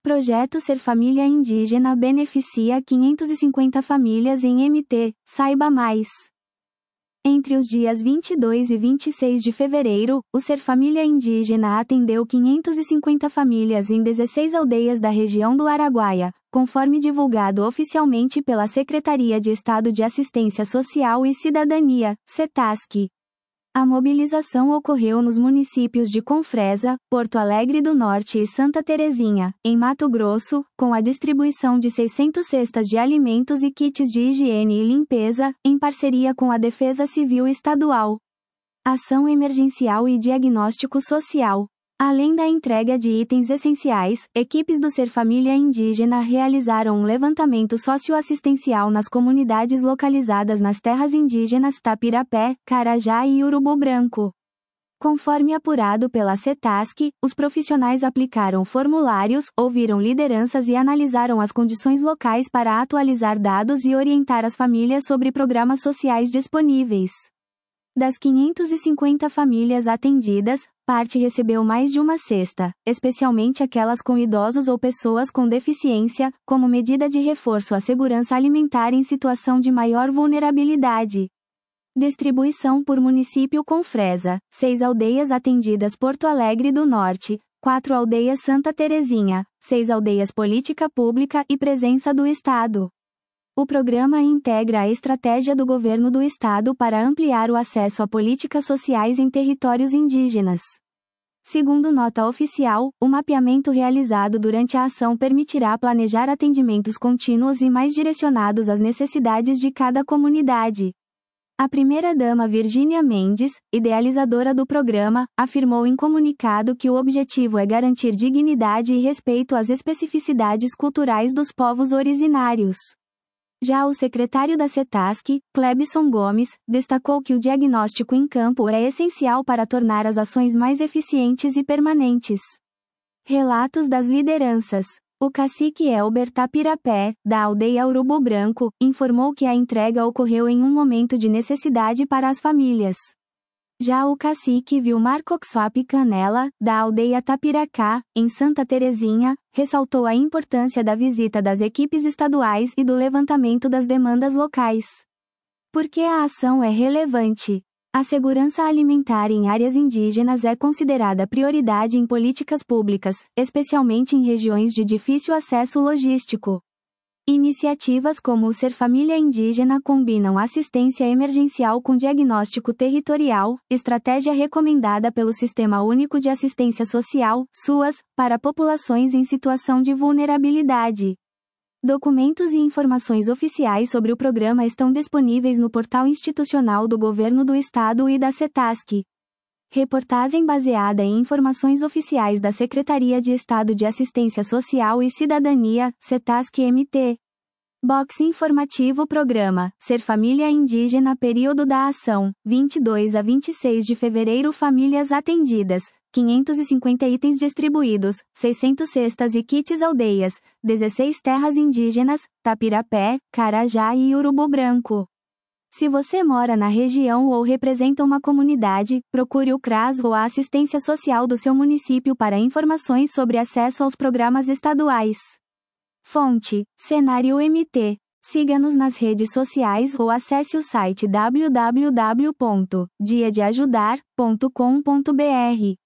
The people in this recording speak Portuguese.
Projeto Ser Família Indígena beneficia 550 famílias em MT, saiba mais. Entre os dias 22 e 26 de fevereiro, o Ser Família Indígena atendeu 550 famílias em 16 aldeias da região do Araguaia, conforme divulgado oficialmente pela Secretaria de Estado de Assistência Social e Cidadania, CETASC. A mobilização ocorreu nos municípios de Confresa, Porto Alegre do Norte e Santa Terezinha, em Mato Grosso, com a distribuição de 600 cestas de alimentos e kits de higiene e limpeza, em parceria com a Defesa Civil Estadual. Ação emergencial e diagnóstico social. Além da entrega de itens essenciais, equipes do Ser Família Indígena realizaram um levantamento socioassistencial nas comunidades localizadas nas terras indígenas Tapirapé, Carajá e Urubu Branco. Conforme apurado pela CETASC, os profissionais aplicaram formulários, ouviram lideranças e analisaram as condições locais para atualizar dados e orientar as famílias sobre programas sociais disponíveis. Das 550 famílias atendidas, parte recebeu mais de uma cesta, especialmente aquelas com idosos ou pessoas com deficiência, como medida de reforço à segurança alimentar em situação de maior vulnerabilidade. Distribuição por município Confresa: 6 aldeias atendidas Porto Alegre do Norte, 4 aldeias Santa Terezinha, 6 aldeias Política Pública e Presença do Estado. O programa integra a estratégia do governo do estado para ampliar o acesso a políticas sociais em territórios indígenas. Segundo nota oficial, o mapeamento realizado durante a ação permitirá planejar atendimentos contínuos e mais direcionados às necessidades de cada comunidade. A primeira-dama Virgínia Mendes, idealizadora do programa, afirmou em comunicado que o objetivo é garantir dignidade e respeito às especificidades culturais dos povos originários. Já o secretário da CETASC, Clebson Gomes, destacou que o diagnóstico em campo é essencial para tornar as ações mais eficientes e permanentes. Relatos das lideranças. O cacique Elber Tapirapé, da aldeia Urubu Branco, informou que a entrega ocorreu em um momento de necessidade para as famílias. Já o cacique Vilmar Coxuap Canela, da aldeia Tapiracá, em Santa Terezinha, ressaltou a importância da visita das equipes estaduais e do levantamento das demandas locais. Porque a ação é relevante. A segurança alimentar em áreas indígenas é considerada prioridade em políticas públicas, especialmente em regiões de difícil acesso logístico. Iniciativas como o Ser Família Indígena combinam assistência emergencial com diagnóstico territorial, estratégia recomendada pelo Sistema Único de Assistência Social, SUAS, para populações em situação de vulnerabilidade. Documentos e informações oficiais sobre o programa estão disponíveis no portal institucional do Governo do Estado e da CETASC. Reportagem baseada em informações oficiais da Secretaria de Estado de Assistência Social e Cidadania, CETASC-MT. Box informativo Programa Ser Família Indígena Período da Ação, 22 a 26 de fevereiro Famílias atendidas, 550 itens distribuídos, 600 cestas e kits aldeias, 16 terras indígenas, Tapirapé, Carajá e Urubu Branco. Se você mora na região ou representa uma comunidade, procure o CRAS ou a assistência social do seu município para informações sobre acesso aos programas estaduais. Fonte: Cenário MT. Siga-nos nas redes sociais ou acesse o site www.diadeajudar.com.br.